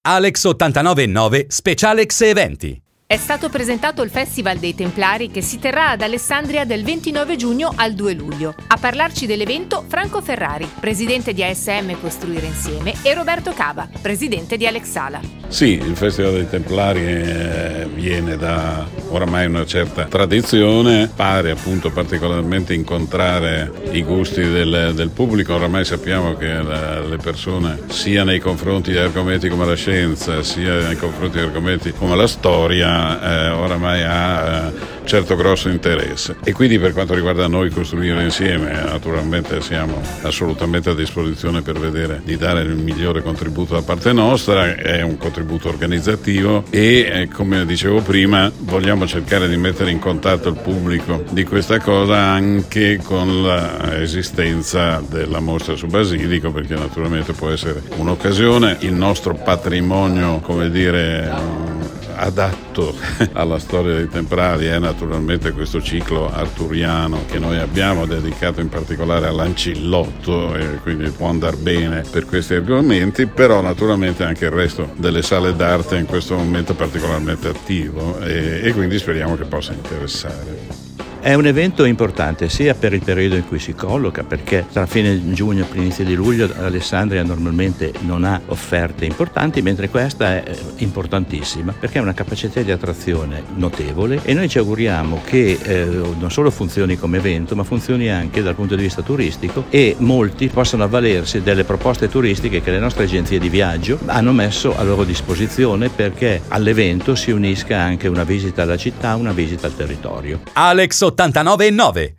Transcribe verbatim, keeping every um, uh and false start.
Alex ottantanove e nove Specialex Eventi. È stato presentato il Festival dei Templari che si terrà ad Alessandria dal ventinove giugno al due luglio. A parlarci dell'evento Franco Ferrari, presidente di A S M Costruire Insieme, e Roberto Cava, presidente di Alexala. Sì, il Festival dei Templari eh, viene da oramai una certa tradizione, pare appunto particolarmente incontrare i gusti del, del pubblico. Oramai sappiamo che la, le persone, sia nei confronti di argomenti come la scienza, sia nei confronti di argomenti come la storia, Eh, oramai ha eh, certo grosso interesse, e quindi per quanto riguarda noi Costruire Insieme naturalmente siamo assolutamente a disposizione per vedere di dare il migliore contributo da parte nostra. È un contributo organizzativo e eh, come dicevo prima vogliamo cercare di mettere in contatto il pubblico di questa cosa anche con l'esistenza della mostra su Basilico, perché naturalmente può essere un'occasione. Il nostro patrimonio, come dire, adatto alla storia dei Templari è naturalmente questo ciclo arturiano che noi abbiamo dedicato in particolare all'Ancillotto, e quindi può andare bene per questi argomenti, però naturalmente anche il resto delle sale d'arte in questo momento è particolarmente attivo e, e quindi speriamo che possa interessare. È un evento importante sia per il periodo in cui si colloca, perché tra fine giugno e inizio di luglio Alessandria normalmente non ha offerte importanti, mentre questa è importantissima perché ha una capacità di attrazione notevole, e noi ci auguriamo che eh, non solo funzioni come evento ma funzioni anche dal punto di vista turistico, e molti possano avvalersi delle proposte turistiche che le nostre agenzie di viaggio hanno messo a loro disposizione, perché all'evento si unisca anche una visita alla città, una visita al territorio. Alex ottantanove e nove